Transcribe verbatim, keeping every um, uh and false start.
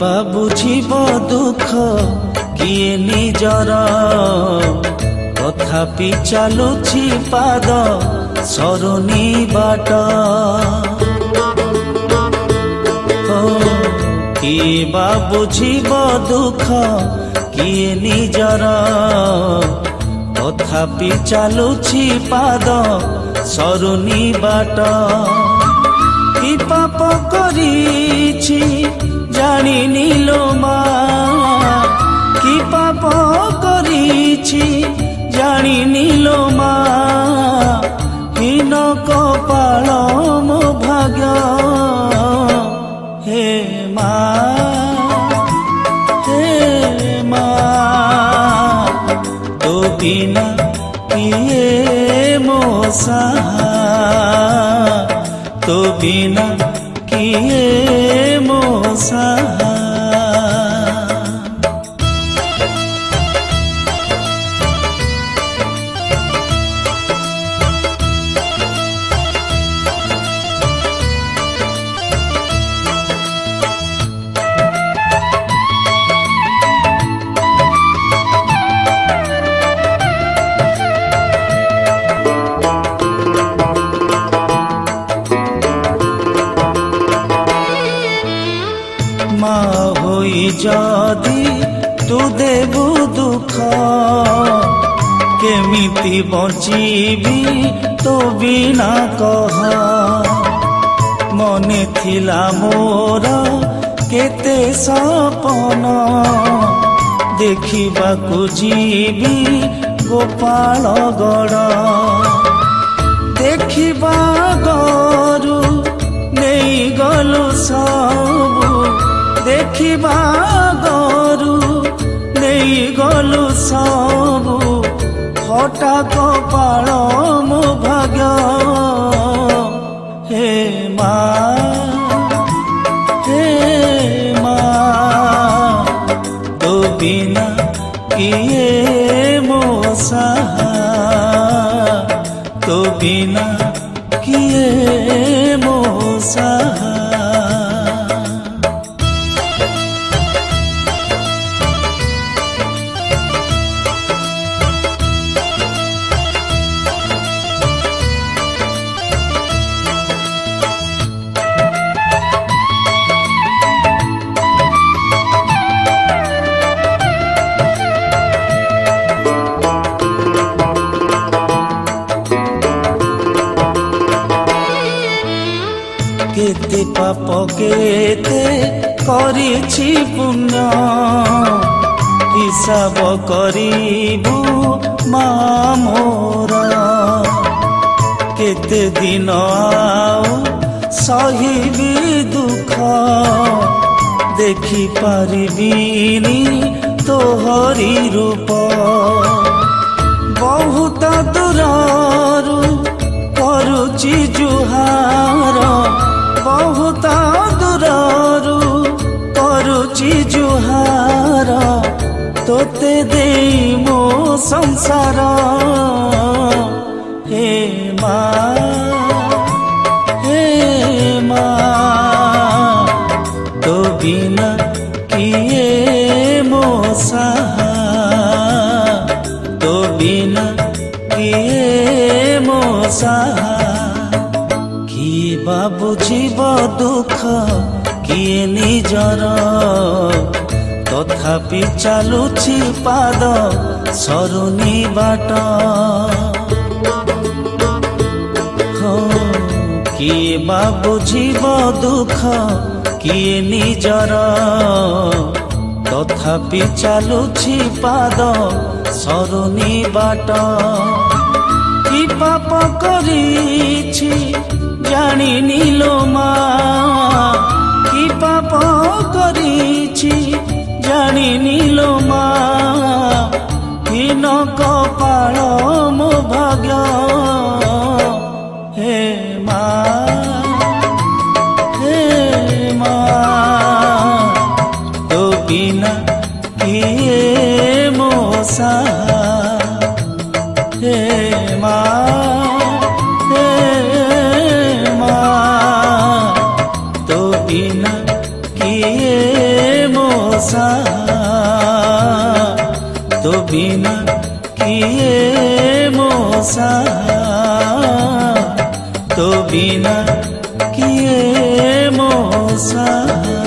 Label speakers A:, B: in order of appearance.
A: बा बुझिब दुख किए निजर तथापि चालुछि पाद सरुनी बाट किए बा बुझिब दुख किए निजर तथापि चालुछि पाद सरुनी बाट कि पाप करिछि जानिनी लो मा कि पाप करिछि जानिनी लो मा हीन कपाल मो भाग्य हे मा हे मा तो बिना किए मो सहा तो बिना किए मो सहा जदि तू देबु दुख केमिति बंचीबी तो बिना कह मने थिला मोर केते सपन देखिबाकु जीवी गोपालगढ़ देखिबा गरु नहीं गलु सबु देखिबा गरु नहीं गलु सबु हटा कपाल मो भाग्य हे मा हे मा तो बिना किए मो सहा तो बिना किए मो सहा केते पाप केते करिछि पुण्य हिसाब करिबु मा मोर केते दिन आओ सहिबी दुख देखि पारिबिनी तोहरी रूप बहुत दूररू करुछि जुहार बहुत दूररू करुछि जुहार तोते देई मो संसार हे मा हे मा तो बिना किए मो सहा तो बिना किए मो सहा बा बुझिब दुख किए निजर तथापि चालुछि पाद सरुनी बाट किए बा बुझिब दुख किए निजर तथापि चालुछि पाद सरुनी बाट कि पाप करिछि जानिनी लो मा कि पाप करिछि जानिनी लो मा हीन कपाल मो भाग्य हे मा हे मा तो बिना किए मो सहा हे मा तो बिना किए मो बिना किए मोसा, तो बिना किए मोसा।